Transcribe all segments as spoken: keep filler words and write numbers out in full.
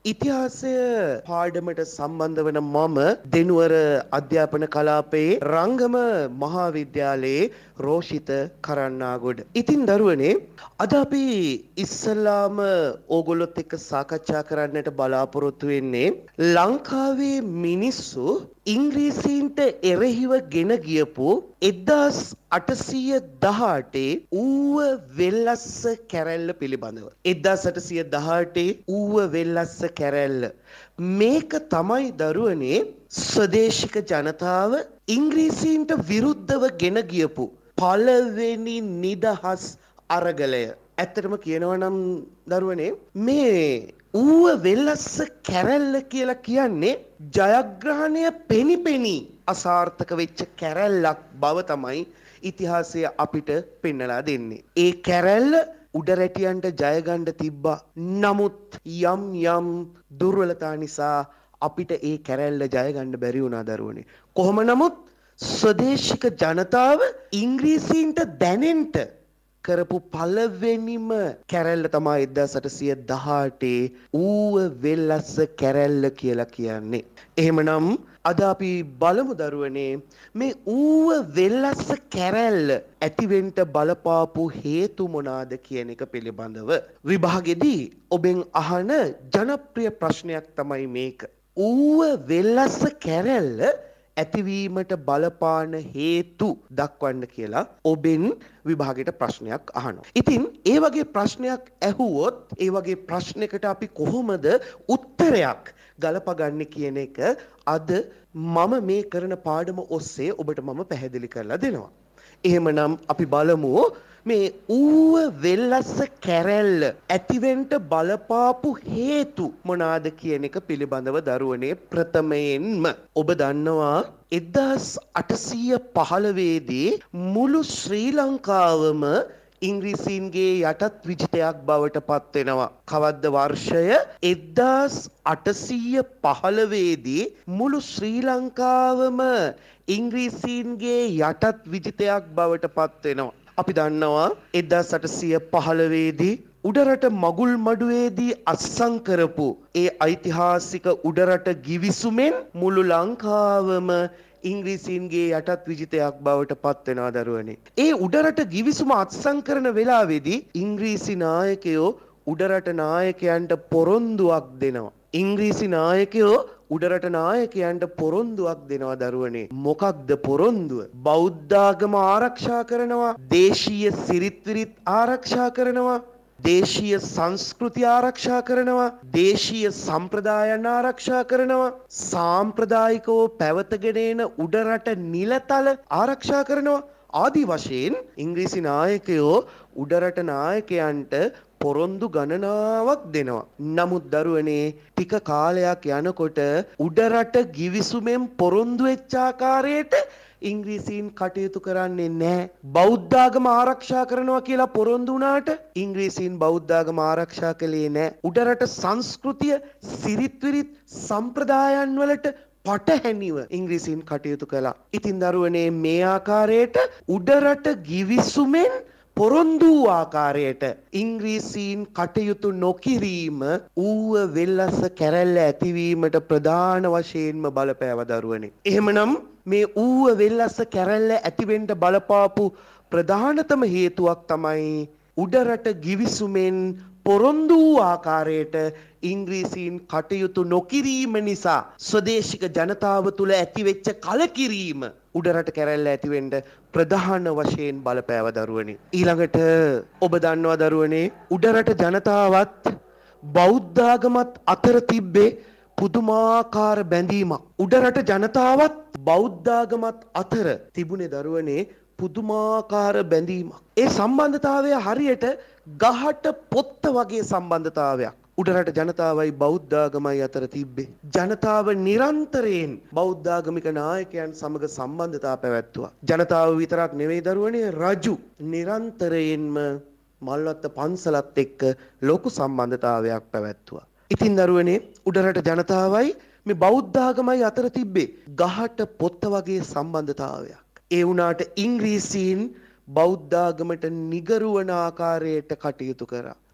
ඉතිහාසය පාඩමට සම්බන්ධ වන මම දෙනුවර අධ්‍යාපන කලාපයේ රංගම මහාවිද්‍යාලයේ රෝෂිත කරන්නාගොඩ. ඉතින් දරුවනේ අද අපි ඉස්සල්ලාම ඕගොල්ලොත් එක්ක සාකච්ඡා කරන්නට බලාපොරොත්තු වෙන්නේ ලංකාවේ මිනිස්සු ඉංග්‍රීසීන්ට එරෙහිව ගෙන ගියපු එක්දාස් අටසිය දහඅටේ ඌව වෙල්ලස්ස කැරැල්ල පිළිබඳව. එක්දාස් අටසිය දහඅටේ ඌව වෙල්ලස්ස කැරැල්ල. මේක තමයි දරුවනේ ස්වදේශික ජනතාව ඉංග්‍රීසීන්ට විරුද්ධව ගෙන ගියපු පළවෙනි නිදහස් අරගලය. ඇත්තටම කියනවා නම් දරුවනේ මේ ඌව වෙල්ලස්ස කැරැල්ල කියලා කියන්නේ ජයග්‍රහණය පෙනිපෙනී අසාර්ථක වෙච්ච කැරැල්ලක් බව තමයි ඉතිහාසය අපිට පෙන්නලා දෙන්නේ. ඒ කැරැල්ල උඩරැටියන්ට ජය ගන්න තිබ්බා. නමුත් යම් යම් දුර්වලතා නිසා අපිට ඒ කැරැල්ල ජය ගන්න බැරි වුණා දරුවනේ. කොහොම නමුත් ස්වදේශික ජනතාව ඉංග්‍රීසීන්ට දැනෙන්න කරපු පළවෙනිම කැරැල්ල තමයි එක්දාස් අටසිය දහඅටේ ඌව වෙල්ලස්ස කැරැල්ල කියලා කියන්නේ. එහෙමනම් අද අපි බලමු දරුවනේ මේ ඌව වෙල්ලස්ස කැරැල්ල ඇතිවෙන්න බලපාපු හේතු මොනවාද කියන එක පිළිබඳව විභාගෙදී ඔබෙන් අහන ජනප්‍රිය ප්‍රශ්නයක් තමයි මේක. ඌව වෙල්ලස්ස කැරැල්ල ඇතිවීමට බලපාන හේතු දක්වන්න කියලා ඔබෙන් විභාගයට ප්‍රශ්නයක් අහනවා. ඉතින් ඒ වගේ ප්‍රශ්නයක් ඇහුවොත් ඒ වගේ ප්‍රශ්නයකට අපි කොහොමද උත්තරයක් ගලපගන්නේ කියන එක අද මම මේ කරන පාඩම ඔස්සේ ඔබට මම පැහැදිලි කරලා දෙනවා. එහෙමනම් අපි බලමු මේ ඌව වෙල්ලස්ස කැරැල්ල ඇතිවෙන්න බලපාපු හේතු මොනවාද කියන එක පිළිබඳව දරුවනේ ප්‍රථමයෙන්ම ඔබ දන්නවා එක්දාස් අටසිය පහළොව දී මුළු ශ්‍රී ලංකාවම ඉංග්‍රීසීන්ගේ යටත් විජිතයක් බවට පත් වෙනවා. කවද්ද වර්ෂය එක්දාස් අටසිය පහළොව දී මුළු ශ්‍රී ලංකාවම ඉංග්‍රීසීන්ගේ යටත් විජිතයක් බවට පත් වෙනවා. අපි දන්නවා එක්දාස් අටසිය පහළොව දී උඩරට මගුල් මඩුවේදී අත්සන් කරපු ඒ ඓතිහාසික උඩරට ගිවිසුමෙන් මුළු ලංකාවම ඉංග්‍රීසීන්ගේ යටත් විජිතයක් බවට පත් වෙනවා දරුවනේ. ඒ උඩරට ගිවිසුම අත්සන් කරන වෙලාවේදී ඉංග්‍රීසි නායකයෝ උඩරට නායකයන්ට පොරොන්දුවක් දෙනවා. ඉංග්‍රීසි නායකයෝ උඩරට නායකයන්ට පොරොන්දුවක් දෙනවා දරුවනේ. මොකක්ද පොරොන්දුව? බෞද්ධාගම ආරක්ෂා කරනවා, දේශීය සිරිත් විරිත් ආරක්ෂා කරනවා, දේශීය සංස්කෘතිය ආරක්ෂා කරනවා, දේශීය සම්ප්‍රදායන් ආරක්ෂා කරනවා, සාම්ප්‍රදායිකව පැවතගෙන එන උඩරට නිලතල ආරක්ෂා කරනවා ආදී වශයෙන් ඉංග්‍රීසි නායකයෝ උඩරට නායකයන්ට පොරොන්දු ගණනාවක් දෙනවා. නමුත් දරුවනේ ටික කාලයක් යනකොට උඩරට ගිවිසුමෙන් පොරොන්දු වෙච්ච ආකාරයට ඉංග්‍රීසීන් කටයුතු කරන්නේ නැහැ. බෞද්ධාගම ආරක්ෂා කරනවා කියලා පොරොන්දු වුණාට ඉංග්‍රීසීන් බෞද්ධාගම ආරක්ෂා කළේ නැහැ. උඩරට සංස්කෘතිය, සිරිත් විරිත් සම්ප්‍රදායන් වලට පටහැනිව ඉංග්‍රීසීන් කටයුතු කළා. ඉතින් දරුවනේ මේ ආකාරයට උඩරට ගිවිසුමෙන් පොරොන්දු ආකාරයට ඉංග්‍රීසීන් කටයුතු නොකිරීම ඌව වෙල්ලස්ස කැරැල්ල ඇතිවීමට ප්‍රධාන වශයෙන්ම බලපෑව දරුවනේ. එහෙමනම් මේ ඌව වෙල්ලස්ස කැරැල්ල ඇතිවෙන්න බලපාපු ප්‍රධානතම හේතුවක් තමයි උඩරට ගිවිසුමෙන් පොරොන්දු ආකාරයට ඉංග්‍රීසීන් කටයුතු නොකිරීම නිසා ස්වදේශික ජනතාව තුළ ඇතිවෙච්ච කලකිරීම උඩරට කැරැල්ල ඇතිවෙන්න ප්‍රධාන වශයෙන් බලපෑව දරුවනේ. ඊළඟට ඔබ දන්නවා දරුවනේ උඩරට ජනතාවත් බෞද්ධාගමත් අතර තිබ්බේ පුදුමාකාර බැඳීමක්. උඩරට ජනතාවත් බෞද්ධාගමත් අතර තිබුණේ දරුවනේ පුදුමාකාර බැඳීමක්. ඒ සම්බන්ධතාවය හරියට ගහට පොත්ත වගේ සම්බන්ධතාවයක් උඩරට ජනතාවයි බෞද්ධාගමයි අතර තිබ්බේ. ජනතාව නිරන්තරයෙන් බෞද්ධාගමික නායකයන් සමග සම්බන්ධතා පැවැත්තුවා. ජනතාව විතරක් නෙවෙයි දරුවනේ රජු නිරන්තරයෙන්ම මල්වත්ත පන්සලත් එක්ක ලොකු සම්බන්ධතාවයක් පැවැත්තුවා. ඉතින් දරුවනේ උඩරට ජනතාවයි මේ බෞද්ධාගමයි අතර තිබ්බේ ගහට පොත්ත වගේ සම්බන්ධතාවයක්. ඒ වුණාට ඉංග්‍රීසීන් බෞද්ධාගමට නිගරුවන ආකාරයට කටයුතු කරා.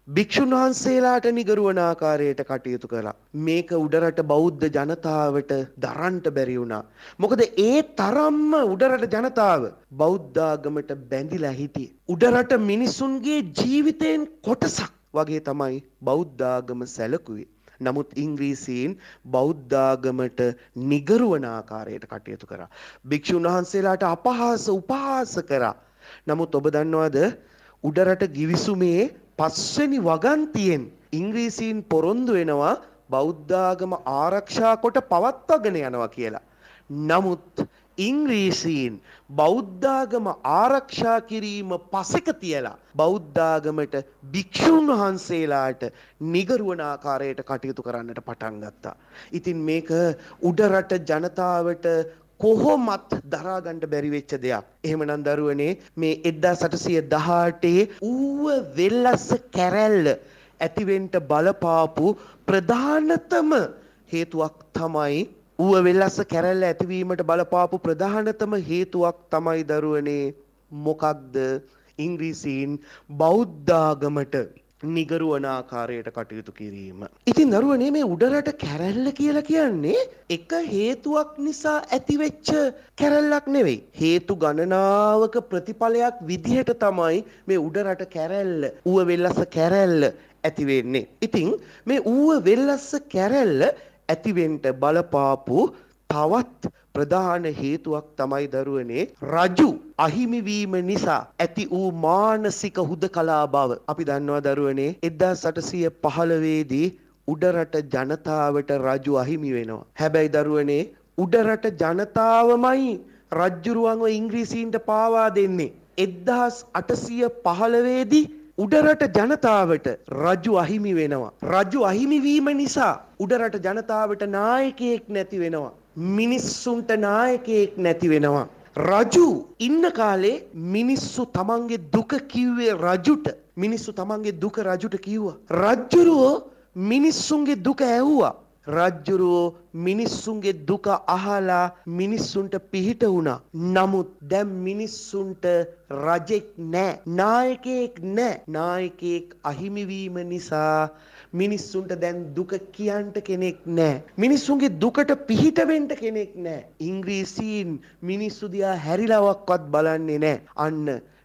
භික්ෂුන් වහන්සේලාට නිගරුවන ආකාරයට කටයුතු කළා. මේක උඩරට බෞද්ධ ජනතාවට දරන්න බැරි වුණා. මොකද ඒ තරම්ම උඩරට ජනතාව බෞද්ධ ආගමට බැඳිලා හිටියේ. උඩරට මිනිසුන්ගේ ජීවිතයෙන් කොටසක් වගේ තමයි බෞද්ධ ආගම සැලකුවේ. නමුත් ඉංග්‍රීසීන් බෞද්ධ ආගමට නිගරුවන ආකාරයට කටයුතු කරා. භික්ෂුන් වහන්සේලාට අපහාස උපහාස කරා. නමුත් ඔබ දන්නවද උඩරට ගිවිසුමේ පස්වෙනි වගන්තියෙන් ඉංග්‍රීසීන් පොරොන්දු වෙනවා බෞද්ධ ආගම ආරක්ෂා කොට පවත්වාගෙන යනවා කියලා. නමුත් ඉංග්‍රීසීන් බෞද්ධ ආගම ආරක්ෂා කිරීම පසෙක තියලා බෞද්ධ ආගමට භික්ෂුන් වහන්සේලාට නිගරුවන ආකාරයට කටයුතු කරන්නට පටන් ගත්තා. ඉතින් මේක උඩරට ජනතාවට කොහොමත් දරා ගන්න බැරි වෙච්ච දෙයක්. එහෙමනම් දරුවනේ මේ එක්දාස් අටසිය දහඅටේ ඌව වෙල්ලස්ස කැරැල්ල ඇතිවෙන්න බලපාපු ප්‍රධානතම හේතුවක් තමයි ඌව වෙල්ලස්ස කැරැල්ල ඇතිවීමට බලපාපු ප්‍රධානතම හේතුවක් තමයි දරුවනේ මොකක්ද? ඉංග්‍රීසීන් බෞද්ධ ආගමට නිගරුවන ආකාරයට කටයුතු කිරීම. ඉතින් දරුවනේ මේ උඩරට කැරැල්ල කියලා කියන්නේ එක හේතුවක් නිසා ඇතිවෙච්ච කැරැල්ලක් නෙවෙයි. හේතු ගණනාවක ප්‍රතිඵලයක් විදිහට තමයි මේ උඩරට කැරැල්ල, ඌව වෙල්ලස්ස කැරැල්ල ඇති වෙන්නේ. ඉතින් මේ ඌව වෙල්ලස්ස කැරැල්ල ඇතිවෙන්න බලපාපු තවත් ප්‍රධාන හේතුවක් තමයි දරුවනේ රජු අහිමි වීම නිසා ඇති වූ මානසික හුදකලා බව. අපි දන්නවා දරුවනේ එක්දාස් අටසිය පහළොව දී උඩරට ජනතාවට රජු අහිමි වෙනවා. හැබැයි දරුවනේ උඩරට ජනතාවමයි රජ්ජුරුවන්ව ඉංග්‍රීසීන්ට පාවා දෙන්නේ. එක්දාස් අටසිය පහළොව දී උඩරට ජනතාවට රජු අහිමි වෙනවා. රජු අහිමි වීම නිසා උඩරට ජනතාවට නායකයෙක් නැති වෙනවා. මිනිස්සුන්ට නායකයෙක් නැති වෙනවා. රජු ඉන්න කාලේ මිනිස්සු තමන්ගේ දුක කිව්වේ රජුට. මිනිස්සු තමන්ගේ දුක රජුට කිව්වා. රජ්ජුරුවෝ මිනිස්සුන්ගේ දුක ඇහුවා. රජ්ජුරුවෝ මිනිස්සුන්ගේ දුක අහලා මිනිස්සුන්ට පිහිට වුණා. නමුත් දැන් මිනිස්සුන්ට රජෙක් නැහැ, නායකයෙක් නැහැ. නායකයෙක් අහිමි වීම නිසා මිනිස්සුන්ට දැන් දුක කියන්න කෙනෙක් නැහැ. මිනිස්සුන්ගේ දුකට පිහිට වෙන්න කෙනෙක් නැහැ. ඉංග්‍රීසීන් මිනිස්සු දිහා හැරිලාවක්වත් බලන්නේ නැහැ. අන්න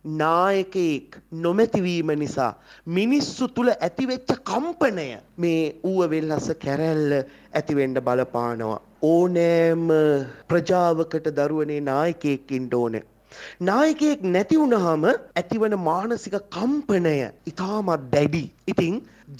නායකයෙක් නොමැතිවීම නිසා මිනිස්සු තුල ඇතිවෙච්ච කම්පනය මේ ඌව වෙල්ලස්ස කැරැල්ල ඇතිවෙන්න බලපානවා. ඕනෑම ප්‍රජාවකට දරුවනේ නායකයෙක් ඉන්න ඕනේ. නායකයෙක් නැති වුනහම ඇතිවන මානසික කම්පනය ඉතාමත් දැඩි. ඉතින්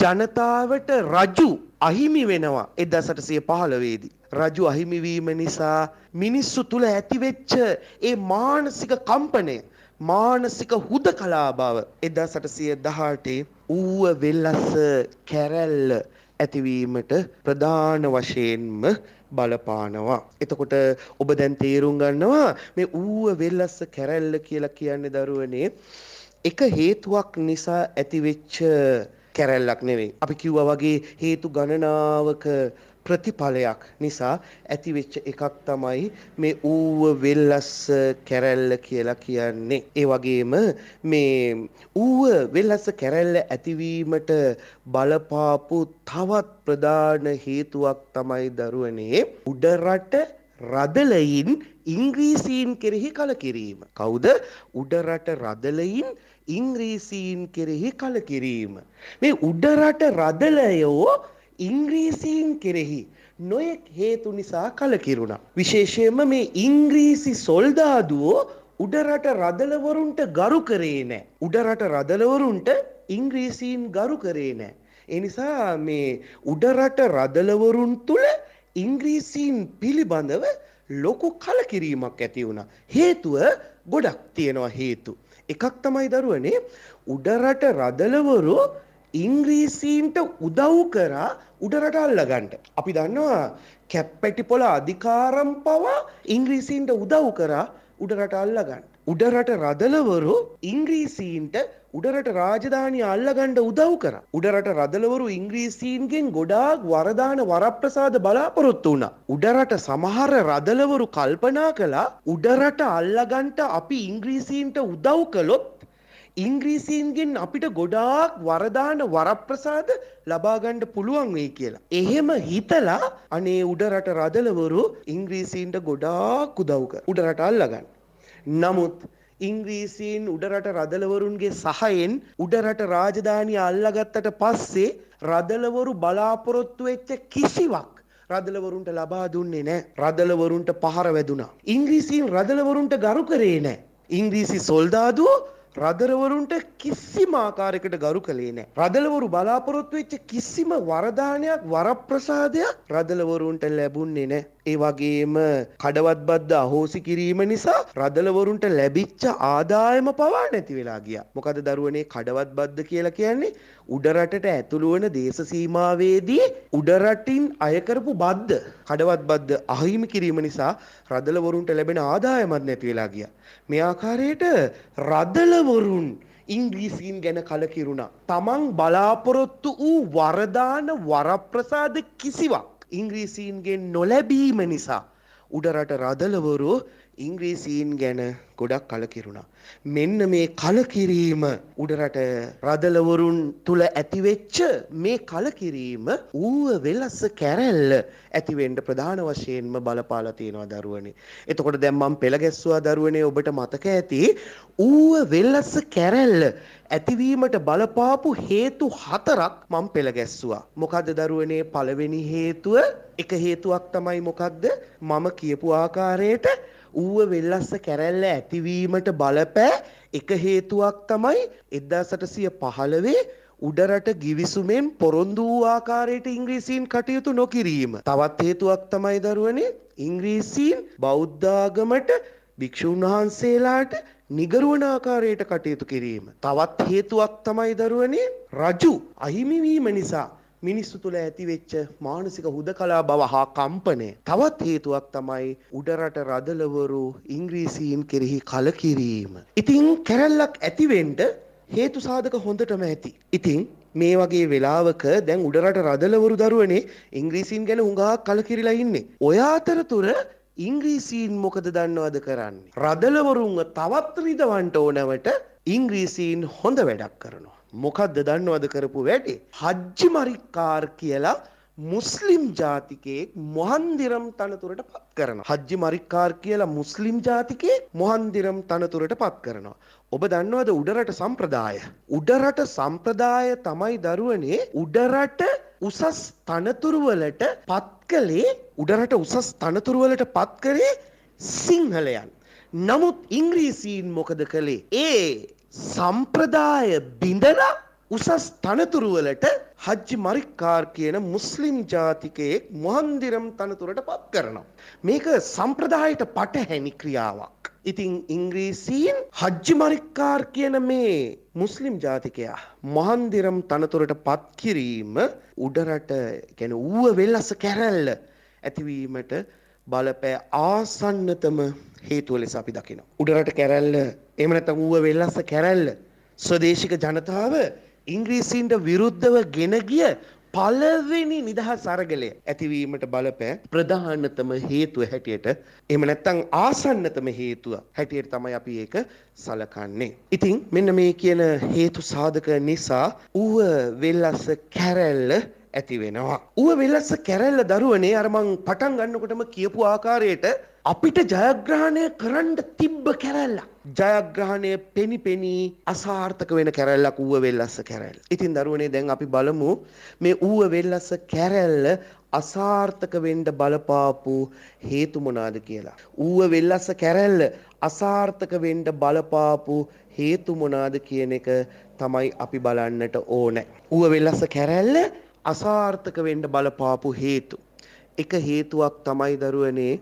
ජනතාවට රජු අහිමි වෙනවා එක්දාස් අටසිය පහළොව දී. රජු අහිමි වීම නිසා මිනිස්සු තුල ඇතිවෙච්ච ඒ මානසික කම්පනය, මානසික හුදකලා බව එක්දාස් අටසිය දහඅටේ ඌව වෙල්ලස්ස කැරැල්ල ඇතිවීමට ප්‍රධාන වශයෙන්ම බලපානවා. එතකොට ඔබ දැන් තේරුම් ගන්නවා මේ ඌව වෙල්ලස්ස කැරැල්ල කියලා කියන්නේ දරුවනේ එක හේතුවක් නිසා ඇතිවෙච්ච කැරැල්ලක් නෙවෙයි. අපි කිව්වා වගේ හේතු ගණනාවක ප්‍රතිඵලයක් නිසා ඇතිවෙච්ච එකක් තමයි මේ ඌව වෙල්ලස්ස කැරැල්ල කියලා කියන්නේ. ඒ වගේම මේ ඌව වෙල්ලස්ස කැරැල්ල ඇතිවීමට බලපාපු තවත් ප්‍රධාන හේතුවක් තමයි දරුවනේ උඩරට රදලයින් ඉංග්‍රීසීන් කෙරෙහි කලකිරීම. කවුද? උඩරට රදලයින් ඉංග්‍රීසීන් කෙරෙහි කලකිරීම. මේ උඩරට රදලයෝ ඉංග්‍රීසීන් කෙරෙහි නොයෙක් හේතු නිසා කලකිරුණා. විශේෂයෙන්ම මේ ඉංග්‍රීසි සොල්දාදුවෝ උඩරට රදලවරුන්ට ගරු කරේ නැහැ. උඩරට රදලවරුන්ට ඉංග්‍රීසීන් ගරු කරේ නැහැ. ඒ නිසා මේ උඩරට රදලවරුන් තුල ඉංග්‍රීසීන් පිළිබඳව ලොකු කලකිරීමක් ඇති වුණා. හේතුව ගොඩක් තියෙනවා හේතු. එකක් තමයි දරුවනේ උඩරට රදලවරු ඉංග්‍රීසීන්ට උදව් කරා උඩරට අල්ලගන්න. අපි දන්නවා කැප්පැටිපොළ අධිකාරම් පවා ඉංග්‍රීසීන්ට උදව් කරා උඩරට අල්ලගන්න. උඩරට රදලවරු ඉංග්‍රීසීන්ට උඩරට රාජධානිය අල්ලගන්න උදව් කරා. උඩරට රදලවරු ඉංග්‍රීසීන්ගෙන් ගොඩාක් වරදාන වරප්‍රසාද බලාපොරොත්තු වුණා. උඩරට සමහර රදලවරු කල්පනා කළා උඩරට අල්ලගන්න අපි ඉංග්‍රීසීන්ට උදව් කළොත් ඉංග්‍රීසීන්ගෙන් අපිට ගොඩාක් වරදාන වරප්‍රසාද ලබා ගන්න පුළුවන් වෙයි කියලා. එහෙම හිතලා අනේ උඩරට රදලවරු ඉංග්‍රීසීන්ට ගොඩාක් උදව් කර උඩරට අල්ලගන්න. නමුත් ඉංග්‍රීසීන් උඩරට රදලවරුන්ගේ සහයෙන් උඩරට රාජධානිය අල්ලගත්තට පස්සේ රදලවරු බලාපොරොත්තු වෙච්ච කිසිවක් රදලවරුන්ට ලබා දුන්නේ නැහැ. රදලවරුන්ට පහර වැදුනා. ඉංග්‍රීසීන් රදලවරුන්ට ගරු කරේ නැහැ. ඉංග්‍රීසි සොල්දාදුවෝ රදලවරුන්ට කිසිම ආකාරයකට ගරු කළේ නැහැ. රදලවරු බලාපොරොත්තු වෙච්ච කිසිම වරදානයක් වරප්‍රසාදයක් රදලවරුන්ට ලැබුණේ නැහැ. ඒ වගේම කඩවත් බද්ද අහෝසි කිරීම නිසා රදලවරුන්ට ලැබිච්ච ආදායම පවා නැති වෙලා ගියා. මොකද දරුවනේ කඩවත් බද්ද කියලා කියන්නේ උඩරටට ඇතුළු වන දේශ සීමාවේදී උඩරටින් අය කරපු බද්ද කඩවත් බද්ද අහිමි කිරීම නිසා රදලවරුන්ට ලැබෙන ආදායමත් නැති වෙලා ගියා. මේ ආකාරයට රදලවරුන් ඉංග්‍රීසීන් ගැන කලකිරුණා. තමන් බලාපොරොත්තු වූ වරදාන වරප්‍රසාද කිසිවක් ඉංග්‍රීසීන්ගෙන් නොලැබීම නිසා උඩරට රදලවරු ඉංග්‍රීසීන් ගැන ගොඩක් කලකිරුණා. මෙන්න මේ කලකිරීම උඩරට රදලවරුන් තුල ඇතිවෙච්ච මේ කලකිරීම ඌව වෙලස කැරැල්ල ඇතිවෙන්න ප්‍රධාන වශයෙන්ම බලපාලා තියෙනවා දරුවනේ. එතකොට දැන් මම පෙළ ගැස්සුවා දරුවනේ ඔබට මතක ඇති ඌව වෙලස කැරැල්ල ඇතිවීමට බලපාපු හේතු හතරක් මම පෙළ ගැස්සුවා. මොකද්ද දරුවනේ පළවෙනි හේතුව? එක හේතුවක් තමයි මොකද්ද? මම කියපු ආකාරයට ඌව වෙල්ලස්ස කැරැල්ල ඇතිවීමට බලපෑ එක හේතුවක් තමයි එක්දාස් අටසිය පහළොව උඩරට ගිවිසුමෙන් පොරොන්දු වූ ආකාරයට ඉංග්‍රීසීන් කටයුතු නොකිරීම. තවත් හේතුවක් තමයි දරුවනේ ඉංග්‍රීසීන් බෞද්ධ ආගමට භික්ෂුන් වහන්සේලාට නිගරුවන ආකාරයට කටයුතු කිරීම. තවත් හේතුවක් තමයි දරුවනේ රජු අහිමි වීම නිසා මිනිස්සු තුළ ඇතිවෙච්ච මානසික හුදකලා බව හා කම්පනය. තවත් හේතුවක් තමයි උඩරට රදලවරු ඉංග්‍රීසීන් කෙරෙහි කලකිරීම. ඉතින් කැරැල්ලක් ඇතිවෙන්න හේතු සාධක හොඳටම ඇති. ඉතින් මේ වගේ වෙලාවක දැන් උඩරට රදලවරු දරුවනේ ඉංග්‍රීසීන් ගැන හුඟක් කලකිරිලා ඉන්නේ. ඔය අතරතුර ඉංග්‍රීසීන් මොකද දන්නවද කරන්නේ? රදලවරුන්ව තවත් රිදවන්න ඕනවට ඉංග්‍රීසීන් හොඳ වැඩක් කරනවා. මොකද්ද දන්නවද කරපු වැඩේ? හජ්ජි මරික්කාර් කියලා මුස්ලිම් ජාතිකයෙක් මොහන්දිරම් තනතුරට පත් කරනවා. හජ්ජි මරික්කාර් කියලා මුස්ලිම් ජාතිකයෙක් මොහන්දිරම් තනතුරට පත් කරනවා. ඔබ දන්නවද උඩරට සම්ප්‍රදාය? උඩරට සම්ප්‍රදාය තමයි දරුවනේ උඩරට උසස් තනතුරු වලට පත් කළේ උඩරට උසස් තනතුරු වලට පත් කරේ සිංහලයන්. නමුත් ඉංග්‍රීසීන් මොකද කළේ? ඒ සම්ප්‍රදාය බිඳලා උසස් තනතුරු වලට හජ්ජි මරික්කාර් කියන මුස්ලිම් ජාතිකයෙක් මොහන්දිරම් තනතුරට පත් කරනවා. මේක සම්ප්‍රදායට පටහැනි ක්‍රියාවක්. ඉතින් ඉංග්‍රීසීන් හජ්ජි මරික්කාර් කියන මේ මුස්ලිම් ජාතිකයා මොහන්දිරම් තනතුරට පත් කිරීම උඩරට කියන්නේ ඌව වෙල්ලස කැරැල්ල ඇතිවීමට බලපෑ ආසන්නතම හේතුව ලෙස අපි දකිනවා. උඩරට කැරැල්ල එහෙම නැත්නම් ඌව වෙල්ලස්ස කැරැල්ල ස්වදේශික ජනතාව ඉංග්‍රීසීන්ට විරුද්ධව ගෙන ගිය පළවෙනි නිදහස් අරගලය ඇතිවීමට බලපෑ ප්‍රධානතම හේතුව හැටියට එහෙම නැත්නම් ආසන්නතම හේතුව හැටියට තමයි අපි ඒක සලකන්නේ. ඉතින් මෙන්න මේ කියන හේතු සාධක නිසා ඌව වෙල්ලස්ස කැරැල්ල ඇති වෙනවා. ඌව වෙල්ලස්ස කැරැල්ල දරුවනේ අර මං පටන් ගන්නකොටම කියපු ආකාරයට අපිට ජයග්‍රහණය කරන්න තිබ්බ කැරැල්ලක්. ජයග්‍රහණය පෙනි පෙනී අසාර්ථක වෙන කැරැල්ලක් ඌව වෙල්ලස්ස කැරැල්ල. ඉතින් දරුවනේ දැන් අපි බලමු මේ ඌව වෙල්ලස්ස කැරැල්ල අසාර්ථක වෙන්න බලපාපු හේතු මොනවාද කියලා. ඌව වෙල්ලස්ස කැරැල්ල අසාර්ථක වෙන්න බලපාපු හේතු මොනවාද කියන එක තමයි අපි බලන්නට ඕනේ. ඌව වෙල්ලස්ස කැරැල්ල අසාර්ථක වෙන්න බලපාපු හේතු. එක හේතුවක් තමයි දරුවනේ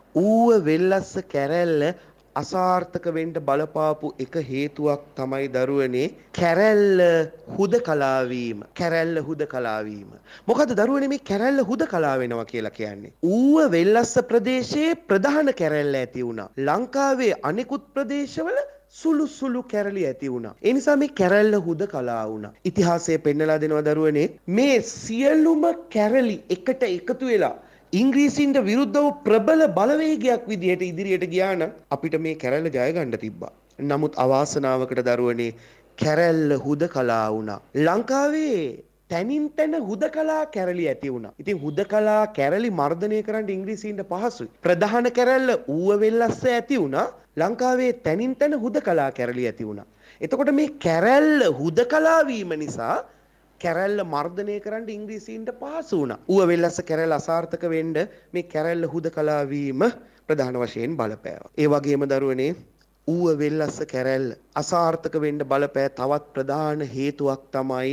ඌව වෙල්ලස්ස කැරැල්ල අසාර්ථක වෙන්න බලපාපු එක හේතුවක් තමයි දරුවනේ කැරැල්ල හුදකලා වීම. කැරැල්ල හුදකලා වීම. මොකද දරුවනේ මේ කැරැල්ල හුදකලා වෙනවා කියලා කියන්නේ? ඌව වෙල්ලස්ස ප්‍රදේශයේ ප්‍රධාන කැරැල්ල ඇති වුණා. ලංකාවේ අනෙකුත් ප්‍රදේශවල සුළු සුළු කැරලි ඇති වුණා. ඒ නිසා මේ කැරැල්ල හුදකලා වුණා. ඉතිහාසය පෙන්නලා දෙනවා දරුවනේ මේ සියලුම කැරලි එකට එකතු වෙලා ඉංග්‍රීසින්ට විරුද්ධව ප්‍රබල බලවේගයක් විදිහට ඉදිරියට ගියා නම් අපිට මේ කැරැල්ල ජය ගන්න තිබ්බා. නමුත් අවාසනාවකට දරුවනේ කැරැල්ල හුදකලා වුණා. ලංකාවේ තැනින් තැන හුදකලා කැරලි ඇති වුණා. ඉතින් හුදකලා කැරලි මර්ධනය කරන්න ඉංග්‍රීසීන්ට පහසුයි. ප්‍රධාන කැරැල්ල ඌව වෙල්ලස්ස ඇති වුණා. ලංකාවේ තැනින් තැන හුදකලා කැරලි ඇති වුණා. එතකොට මේ කැරැල්ල හුදකලා වීම නිසා කැරැල්ල මර්ධනය කරන්න ඉංග්‍රීසීන්ට පහසු වුණා. ඌව වෙල්ලස්ස කැරැල්ල අසාර්ථක වෙන්න මේ කැරැල්ල හුදකලා වීම ප්‍රධාන වශයෙන් බලපෑවා. ඒ වගේම දරුවනේ ඌව වෙල්ලස්ස කැරැල්ල අසාර්ථක වෙන්න බලපෑ තවත් ප්‍රධාන හේතුවක් තමයි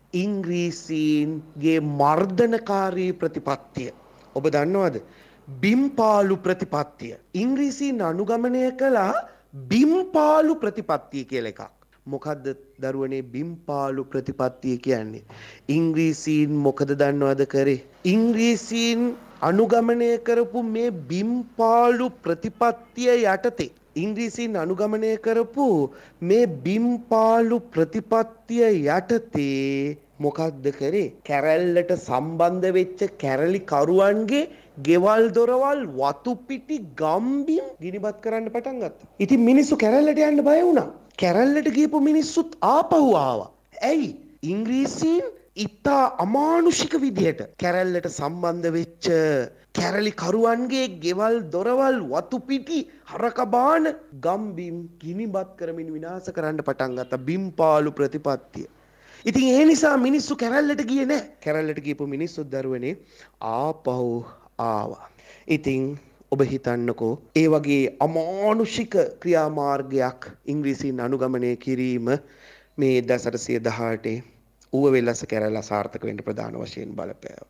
ඉංග්‍රීසීන්ගේ මර්ධනකාරී ප්‍රතිපත්තිය. ඔබ දන්නවද? බිම්පාලු ප්‍රතිපත්තිය. ඉංග්‍රීසීන් අනුගමනය කළා බිම්පාලු ප්‍රතිපත්තිය කියලා එකක්. මොකද්ද දරුවනේ බිම්පාලු ප්‍රතිපත්තිය කියන්නේ? ඉංග්‍රීසීන් මොකද දන්නවද කරේ? ඉංග්‍රීසීන් අනුගමනය කරපු මේ බිම්පාලු ප්‍රතිපත්තිය යටතේ ඉංග්‍රීසීන් අනුගමනය කරපු මේ බිම්පාලු ප්‍රතිපත්තිය යටතේ මොකක්ද කරේ? කැරැල්ලට සම්බන්ධ වෙච්ච කැරලි කරුවන්ගේ ගෙවල් දොරවල් වතු පිටි ගම්බිම් ගිනිබත් කරන්න පටන් ගත්තා. ඉතින් මිනිස්සු කැරැල්ලට යන්න බය වුණා. කැරැල්ලට ගියපු මිනිස්සුත් ආපහු ආවා. ඇයි? ඉංග්‍රීසීන් ඉතා අමානුෂික විදිහට කැරැල්ලට සම්බන්ධ වෙච්ච කැරලි කරුවන්ගේ ගෙවල් දොරවල් වතු පිටි හරකබාන ගම්බිම් ගිනිබත් කරමින් විනාශ කරන්න පටන් ගත්තා. බිම්පාලු ප්‍රතිපත්තිය. ඉතින් ඒ නිසා මිනිස්සු කැරැල්ලට ගියේ නැහැ. කැරැල්ලට ගියපු මිනිස්සු දරුවනේ ආපහු ආවා. ඉතින් ඔබ හිතන්නකෝ ඒ වගේ අමානුෂික ක්‍රියාමාර්ගයක් ඉංග්‍රීසීන් අනුගමනය කිරීම මේ එක්දාස් අටසිය දහඅටේ ඌව වෙල්ලස්ස කැරැල්ල අසාර්ථක වෙන්න ප්‍රධාන වශයෙන් බලපෑවා.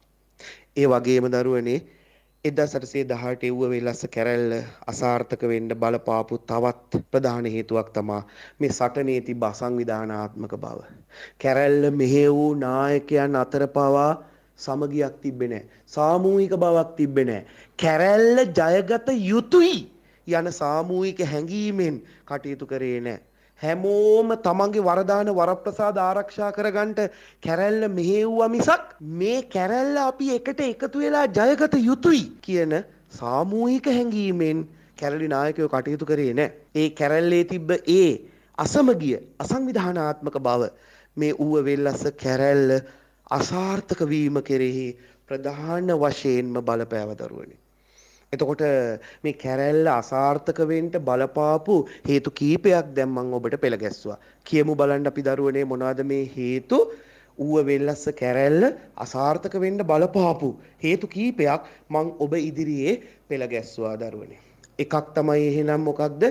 ඒ වගේම දරුවනේ එක්දාස් අටසිය දහඅටේ ඌව වෙල්ලස්ස කැරැල්ල අසාර්ථක වෙන්න බලපාපු තවත් ප්‍රධාන හේතුවක් තමයි මේ සටනේ තිබ්බ අසංවිධානාත්මක බව. කැරැල්ල මෙහෙ වූ නායකයන් අතර පවා සමගියක් තිබ්බේ නැහැ. සාමූහික බවක් තිබ්බේ නැහැ. කැරැල්ල ජයගත යුතුයි යන සාමූහික හැඟීමෙන් කටයුතු කරේ නැහැ. හැමෝම තමන්ගේ වරදාන වරප්‍රසාද ආරක්ෂා කරගන්න කැරැල්ල මෙහෙව්වා මිසක් මේ කැරැල්ල අපි එකට එකතු වෙලා ජයගත යුතුයි කියන සාමූහික හැඟීමෙන් කැරලි නායකයෝ කටයුතු කරේ නැහැ. ඒ කැරැල්ලේ තිබ්බ ඒ අසමගිය අසංවිධානාත්මක බව මේ ඌව වෙල්ලස්ස කැරැල්ල අසාර්ථක වීම කෙරෙහි ප්‍රධාන වශයෙන්ම බලපෑව දරුවනේ. එතකොට මේ කැරැල්ල අසාර්ථක වෙන්න බලපාපු හේතු කීපයක් දැන් මම ඔබට පෙළ ගැස්සුවා. කියමු බලන්න අපි දරුවනේ මොනවද මේ හේතු? ඌව වෙල්ලස්ස කැරැල්ල අසාර්ථක වෙන්න බලපාපු හේතු කීපයක් මම ඔබ ඉදිරියේ පෙළ ගැස්සුවා දරුවනේ. එකක් තමයි එහෙනම් මොකක්ද?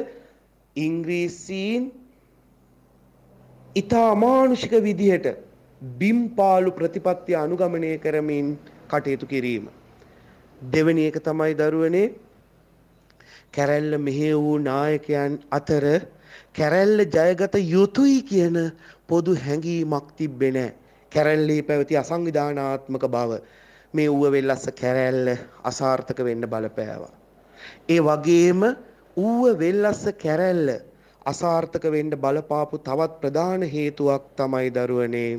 ඉංග්‍රීසීන් ඊට අමානුෂික විදිහට බිම්පාලු ප්‍රතිපත්තිය අනුගමනය කරමින් කටයුතු කිරීම. දෙවෙනි එක තමයි දරුවනේ කැරැල්ල මෙහෙ වූ නායකයන් අතර කැරැල්ල ජයගත යුතුයි කියන පොදු හැඟීමක් තිබ්බේ නැහැ. කැරැල්ලේ පැවති අසංවිධානාත්මක බව මේ ඌව වෙල්ලස්ස කැරැල්ල අසාර්ථක වෙන්න බලපෑවා. ඒ වගේම ඌව වෙල්ලස්ස කැරැල්ල අසාර්ථක වෙන්න බලපාපු තවත් ප්‍රධාන හේතුවක් තමයි දරුවනේ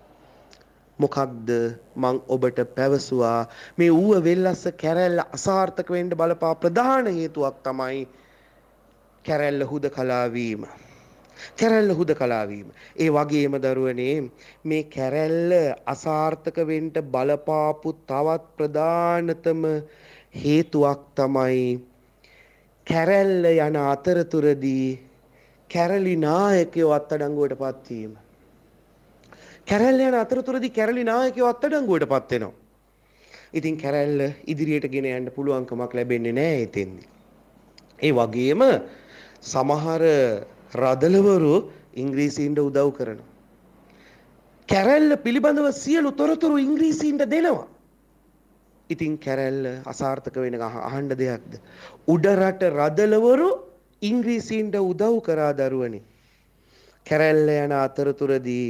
මොකක්ද මං ඔබට පැවසුවා මේ ඌව වෙල්ලස්ස කැරැල්ල අසාර්ථක වෙන්න බලපා ප්‍රධාන හේතුවක් තමයි කැරැල්ල හුදකලා වීම. කැරැල්ල හුදකලා වීම. ඒ වගේම දරුවනේ මේ කැරැල්ල අසාර්ථක වෙන්න බලපාපු තවත් ප්‍රධානතම හේතුවක් තමයි කැරැල්ල යන අතරතුරදී කැරලි නායකයෝ අත්අඩංගුවට පත් වීම. කැරැල්ල යන අතරතුරදී කැරලි නායකයෝ අත්අඩංගුවට පත් වෙනවා. ඉතින් කැරැල්ල ඉදිරියට ගෙන යන්න පුළුවන් කමක් ලැබෙන්නේ නැහැ එතෙන්දී. ඒ වගේම සමහර රදලවරු ඉංග්‍රීසීන්ට උදව් කරනවා. කැරැල්ල පිළිබඳව සියලු තොරතුරු ඉංග්‍රීසීන්ට දෙනවා. ඉතින් කැරැල්ල අසාර්ථක වෙන අහන්න දෙයක්ද? උඩරට රදලවරු ඉංග්‍රීසීන්ට උදව් කරා දරුවනේ. කැරැල්ල යන අතරතුරදී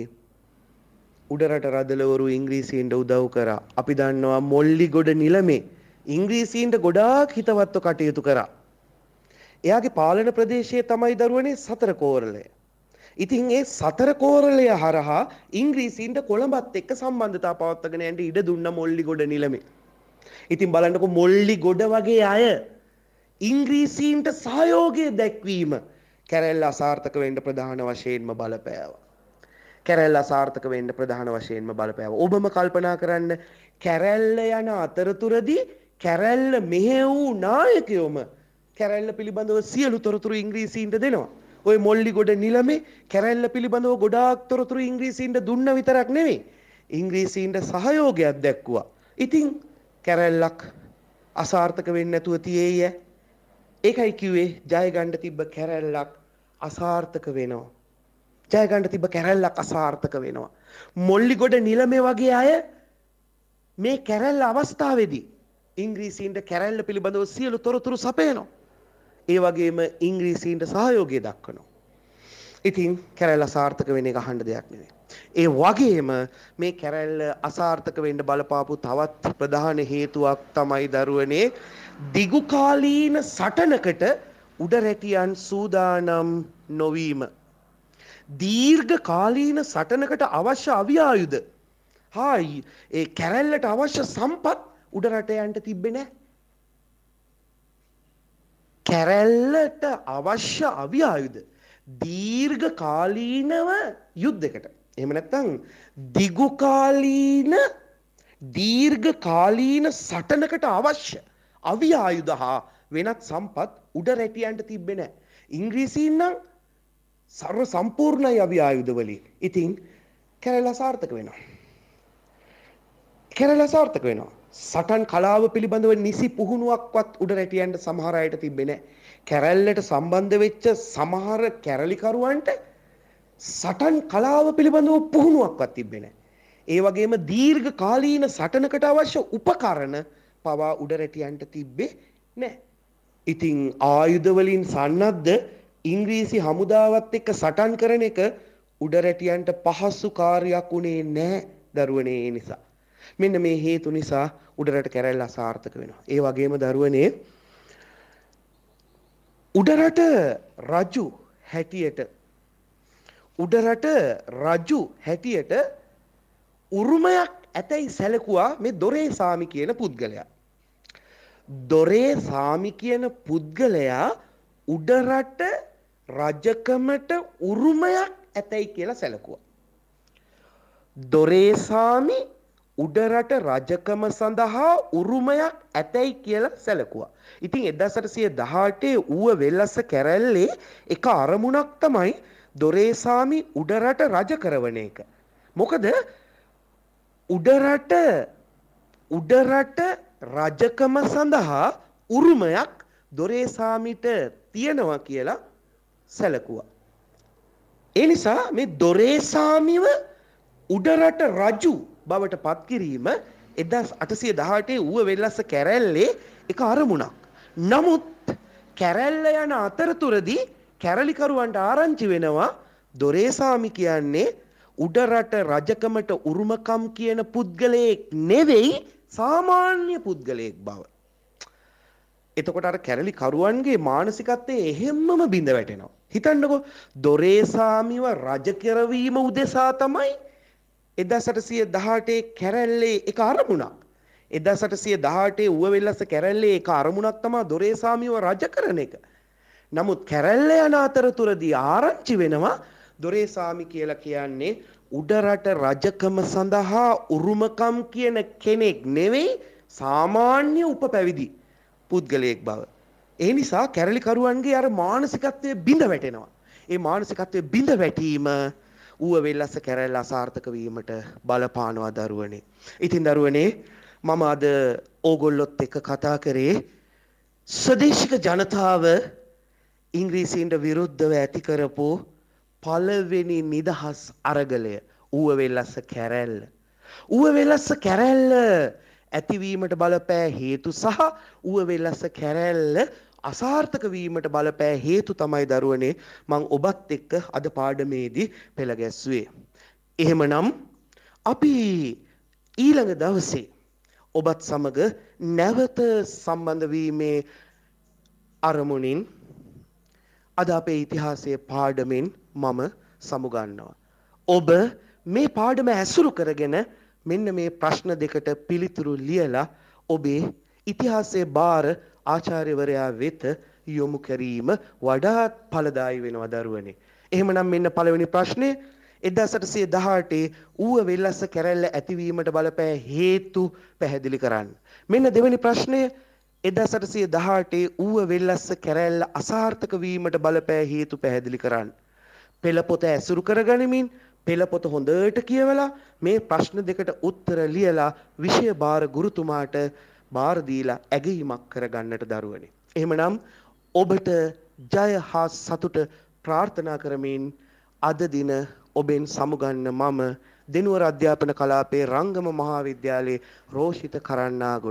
උඩරට රදලවරු ඉංග්‍රීසීන්ට උදව් කරා. අපි දන්නවා මොල්ලිගොඩ නිලමේ ඉංග්‍රීසීන්ට ගොඩාක් හිතවත්ව කටයුතු කරා. එයාගේ පාලන ප්‍රදේශයේ තමයි දරුවනේ සතර කෝරළය. ඉතින් ඒ සතර කෝරළය හරහා ඉංග්‍රීසීන්ට කොළඹත් එක්ක සම්බන්ධතාව පවත්වාගෙන යන්න ඉඩ දුන්න මොල්ලිගොඩ නිලමේ. ඉතින් බලන්නකො මොල්ලිගොඩ වගේ අය ඉංග්‍රීසීන්ට සහයෝගය දැක්වීම කැරැල්ල අසාර්ථක වෙන්න ප්‍රධාන වශයෙන්ම බලපෑවා. කැරැල්ල අසාර්ථක වෙන්න ප්‍රධාන වශයෙන්ම බලපෑවා. ඔබම කල්පනා කරන්න කැරැල්ල යන අතරතුරදී කැරැල්ල මෙහෙ වූ නායකයෝම කැරැල්ල පිළිබඳව සියලු තොරතුරු ඉංග්‍රීසීන්ට දෙනවා. ඔය මොල්ලිගොඩ නිලමේ කැරැල්ල පිළිබඳව ගොඩාක් තොරතුරු ඉංග්‍රීසීන්ට දුන්න විතරක් නෙවෙයි. ඉංග්‍රීසීන්ට සහයෝගයක් දැක්වුවා. ඉතින් කැරැල්ලක් අසාර්ථක වෙන්නේ නැතුව තියේය. ඒකයි කිව්වේ ජය ගන්න තිබ්බ කැරැල්ලක් අසාර්ථක වෙනවා. ජය ගන්න තිබ්බ කැරැල්ලක් අසාර්ථක වෙනවා. මොල්ලිගොඩ නිලමේ වගේ අය මේ කැරැල්ල අවස්ථාවේදී ඉංග්‍රීසීන්ට කැරැල්ල පිළිබඳව සියලු තොරතුරු සපයනවා. ඒ වගේම ඉංග්‍රීසීන්ට සහයෝගය දක්වනවා. ඉතින් කැරැල්ල අසාර්ථක වෙන එක අහන්න දෙයක් නෙවෙයි. ඒ වගේම මේ කැරැල්ල අසාර්ථක වෙන්න බලපාපු තවත් ප්‍රධාන හේතුවක් තමයි දරුවනේ දිගුකාලීන සටනකට උඩරැටියන් සූදානම් නොවීම. දීර්ඝ කාලීන සටනකට අවශ්‍ය අවි ආයුධ හා ඒ කැරැල්ලට අවශ්‍ය සම්පත් උඩරටයන්ට තිබ්බේ නැහැ. කැරැල්ලට අවශ්‍ය අවි ආයුධ දීර්ඝ කාලීනව යුද්ධයකට එහෙම නැත්නම් දිගු කාලීන දීර්ඝ කාලීන සටනකට අවශ්‍ය අවි ආයුධ හා වෙනත් සම්පත් උඩරැටියන්ට තිබ්බේ නැහැ. ඉංග්‍රීසීන් නම් සර්ව සම්පූර්ණයි අවි ආයුධ වලින්. ඉතින් කැරැල්ල අසාර්ථක වෙනවා. කැරැල්ල අසාර්ථක වෙනවා. සටන් කලාව පිළිබඳව නිසි පුහුණුවක්වත් උඩරැටියන්ට සමහර අයට තිබ්බේ නැහැ. කැරැල්ලට සම්බන්ධ වෙච්ච සමහර කැරලිකරුවන්ට සටන් කලාව පිළිබඳව පුහුණුවක්වත් තිබ්බේ නැහැ. ඒ වගේම දීර්ඝ කාලීන සටනකට අවශ්‍ය උපකරණ පවා උඩරැටියන්ට තිබ්බේ නැහැ. ඉතින් ආයුධ වලින් සන්නද්ධ ඉංග්‍රීසි හමුදාවත් එක්ක සටන් කරන එක උඩරැටියන්ට පහසු කාර්යයක් උනේ නැහැ දරුවනේ. ඒ නිසා මෙන්න මේ හේතු නිසා උඩරට කැරැල්ල අසාර්ථක වෙනවා. ඒ වගේම දරුවනේ උඩරට රජු හැටියට උඩරට රජු හැටියට උරුමයක් ඇතැයි සැලකුවා මේ දොරේ සාමි කියන පුද්ගලයා. දොරේ සාමි කියන පුද්ගලයා උඩරට රජකමට උරුමයක් ඇතැයි කියලා සැලකුවා. දොරේ සාමි උඩරට රජකම සඳහා උරුමයක් ඇතැයි කියලා සැලකුවා. ඉතින් එක්දහස් අටසිය දහඅටේ ඌව වෙල්ලස්ස කැරැල්ලේ එක අරමුණක් තමයි දොරේසාමි උඩරට රජ කරවන එක. මොකද උඩරට උඩරට රජකම සඳහා උරුමයක් දොරේසාමිට තියෙනවා කියලා සැලකුවා. ඒ නිසා මේ දොරේසාමිව උඩරට රජු බවට පත් කිරීම එක්දහස් අටසිය දහඅටේ ඌව වෙල්ලස්ස කැරැල්ලේ එක අරමුණක්. නමුත් කැරැල්ල යන අතරතුරදී කැරලිකරුවන්ට ආරංචි වෙනවා දොරේසාමි කියන්නේ උඩරට රජකමට උරුමකම් කියන පුද්ගලයෙක් නෙවෙයි සාමාන්‍ය පුද්ගලයෙක් බව. එතකොට අර කැරලිකරුවන්ගේ මානසිකත්වයේ එහෙම්මම බිඳ වැටෙනවා. හිතන්නකෝ දොරේසාමිව රජ කරවීම උදෙසා තමයි එක්දහස් අටසිය දහඅටේ කැරැල්ලේ එක අරමුණක්. එක්දහස් අටසිය දහඅටේ ඌව වෙල්ලස්ස කැරැල්ලේ එක අරමුණක් තමයි දොරේසාමිව රජ කරන එක. නමුත් කැරැල්ල යන අතරතුරදී ආරංචි වෙනවා දොරේසාමි කියලා කියන්නේ උඩරට රජකම සඳහා උරුමකම් කියන කෙනෙක් නෙවෙයි සාමාන්‍ය උපපැවිදි පුද්ගලයෙක් බව. ඒ නිසා කැරලිකරුවන්ගේ අර මානසිකත්වයේ බිඳ වැටෙනවා. ඒ මානසිකත්වයේ බිඳ වැටීම ඌව වෙල්ලස්ස කැරැල්ල අසාර්ථක වීමට බලපානවා දරුවනේ. ඉතින් දරුවනේ මම අද ඕගොල්ලොත් එක්ක කතා කරේ ස්වදේශික ජනතාව ඉංග්‍රීසීන්ට විරුද්ධව ඇති කරපු පළවෙනි නිදහස් අරගලය ඌව වෙල්ලස්ස කැරැල්ල. ඌව වෙල්ලස්ස කැරැල්ල ඇතිවීමට බලපෑ හේතු සහ ඌව වෙල්ලස්ස කැරැල්ල අසාර්ථක වීමට බලපෑ හේතු තමයි දරුවනේ මං ඔබත් එක්ක අද පාඩමේදී පෙළ ගැස්ුවේ. එහෙමනම් අපි ඊළඟ දවසේ ඔබත් සමග නැවත සම්බන්ධ වීමේ අරමුණින් අද අපේ ඉතිහාසයේ පාඩමෙන් මම සමුගන්නවා. ඔබ මේ පාඩම ඇසුරු කරගෙන මෙන්න මේ ප්‍රශ්න දෙකට පිළිතුරු ලියලා ඔබේ ඉතිහාසයේ බාර ආචාර්යවරයා වෙත යොමු කිරීම වඩාත් ඵලදායී වෙනවා දරුවනේ. එහෙමනම් මෙන්න පළවෙනි ප්‍රශ්නේ එක්දාස් අටසිය දහඅටේ ඌව වෙල්ලස්ස කැරැල්ල ඇතිවීමට බලපෑ හේතු පැහැදිලි කරන්න. මෙන්න දෙවෙනි ප්‍රශ්නය එක්දාස් අටසිය දහඅටේ ඌව වෙල්ලස්ස කැරැල්ල අසාර්ථක වීමට බලපෑ හේතු පැහැදිලි කරන්න. පෙළ පොත ඇසුරු කරගනිමින් පෙළ පොත හොඳට කියවලා මේ ප්‍රශ්න දෙකට උත්තර ලියලා විෂය භාර ගුරුතුමාට භාර දීලා ඇගීමක් කරගන්නට දරුවනේ. එහෙමනම් ඔබට ජය හා සතුට ප්‍රාර්ථනා කරමින් අද දින ඔබෙන් සමුගන්න මම දෙනුවර අධ්‍යාපන කලාපයේ රංගම මහාවිද්‍යාලයේ රෝෂිත කරන්නාගොඩ